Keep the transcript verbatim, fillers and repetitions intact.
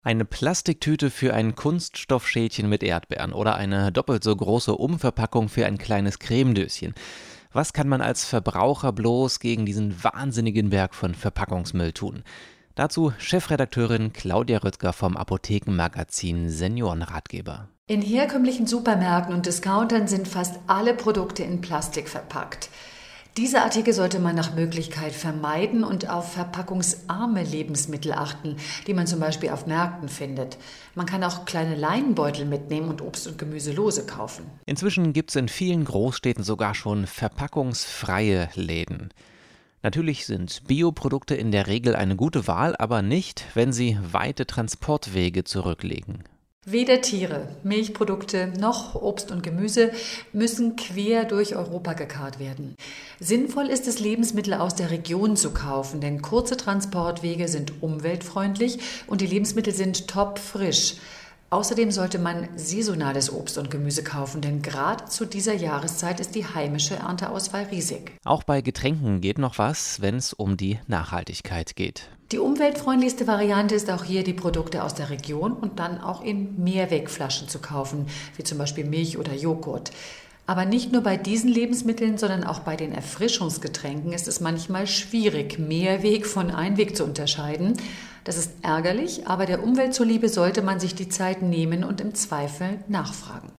Eine Plastiktüte für ein Kunststoffschälchen mit Erdbeeren oder eine doppelt so große Umverpackung für ein kleines Cremedöschen. Was kann man als Verbraucher bloß gegen diesen wahnsinnigen Berg von Verpackungsmüll tun? Dazu Chefredakteurin Claudia Rüttger vom Apothekenmagazin Seniorenratgeber. In herkömmlichen Supermärkten und Discountern sind fast alle Produkte in Plastik verpackt. Diese Artikel sollte man nach Möglichkeit vermeiden und auf verpackungsarme Lebensmittel achten, die man zum Beispiel auf Märkten findet. Man kann auch kleine Leinenbeutel mitnehmen und Obst und Gemüse lose kaufen. Inzwischen gibt es in vielen Großstädten sogar schon verpackungsfreie Läden. Natürlich sind Bioprodukte in der Regel eine gute Wahl, aber nicht, wenn sie weite Transportwege zurücklegen. Weder Tiere, Milchprodukte noch Obst und Gemüse müssen quer durch Europa gekarrt werden. Sinnvoll ist es, Lebensmittel aus der Region zu kaufen, denn kurze Transportwege sind umweltfreundlich und die Lebensmittel sind topfrisch. Außerdem sollte man saisonales Obst und Gemüse kaufen, denn gerade zu dieser Jahreszeit ist die heimische Ernteauswahl riesig. Auch bei Getränken geht noch was, wenn es um die Nachhaltigkeit geht. Die umweltfreundlichste Variante ist auch hier, die Produkte aus der Region und dann auch in Mehrwegflaschen zu kaufen, wie zum Beispiel Milch oder Joghurt. Aber nicht nur bei diesen Lebensmitteln, sondern auch bei den Erfrischungsgetränken ist es manchmal schwierig, Mehrweg von Einweg zu unterscheiden. Das ist ärgerlich, aber der Umwelt zuliebe sollte man sich die Zeit nehmen und im Zweifel nachfragen.